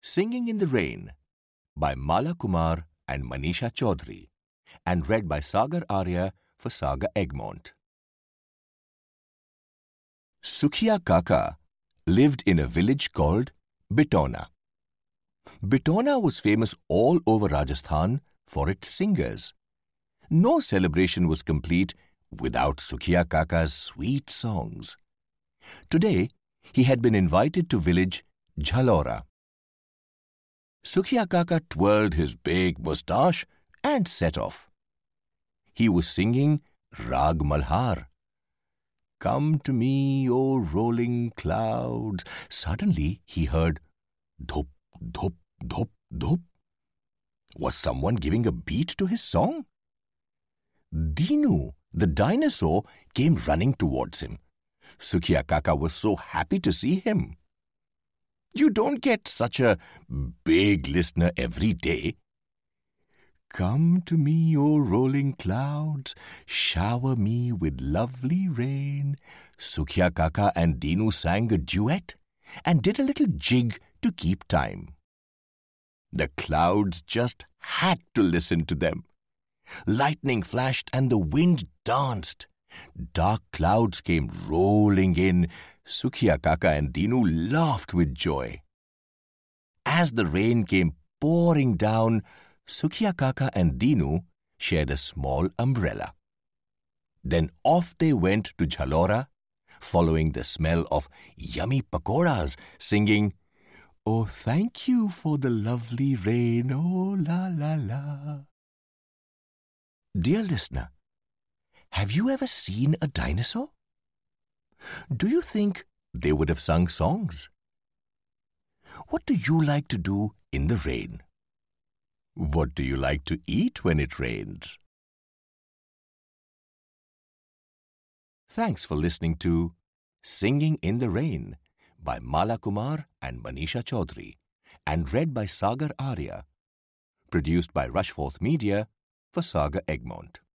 Singing in the Rain by Mala Kumar and Manisha Chaudhary, and read by Sagar Arya for Saga Egmont. Sukhiya Kaka lived in a village called Bitona. Bitona was famous all over Rajasthan for its singers. No celebration was complete without Sukhiya Kaka's sweet songs. Today, he had been invited to village Jhalora. Sukhiya Kaka twirled his big moustache and set off. He was singing Rag Malhar. Come to me, O rolling clouds. Suddenly he heard dhup, dhup, dhup, dhup. Was someone giving a beat to his song? Dinu, the dinosaur, came running towards him. Sukhiya Kaka was so happy to see him. You don't get such a big listener every day. Come to me, O rolling clouds, shower me with lovely rain. Sukhiya Kaka and Dinu sang a duet and did a little jig to keep time. The clouds just had to listen to them. Lightning flashed and the wind danced. Dark clouds came rolling in. Sukhiya Kaka and Dinu laughed with joy. As the rain came pouring down, Sukhiya Kaka and Dinu shared a small umbrella. Then off they went to Jhalora, following the smell of yummy pakoras, singing, Oh, thank you for the lovely rain, oh la la la. Dear listener, have you ever seen a dinosaur? Do you think they would have sung songs? What do you like to do in the rain? What do you like to eat when it rains? Thanks for listening to Singing in the Rain by Mala Kumar and Manisha Chaudhary, and read by Sagar Arya. Produced by Rushforth Media for Saga Egmont.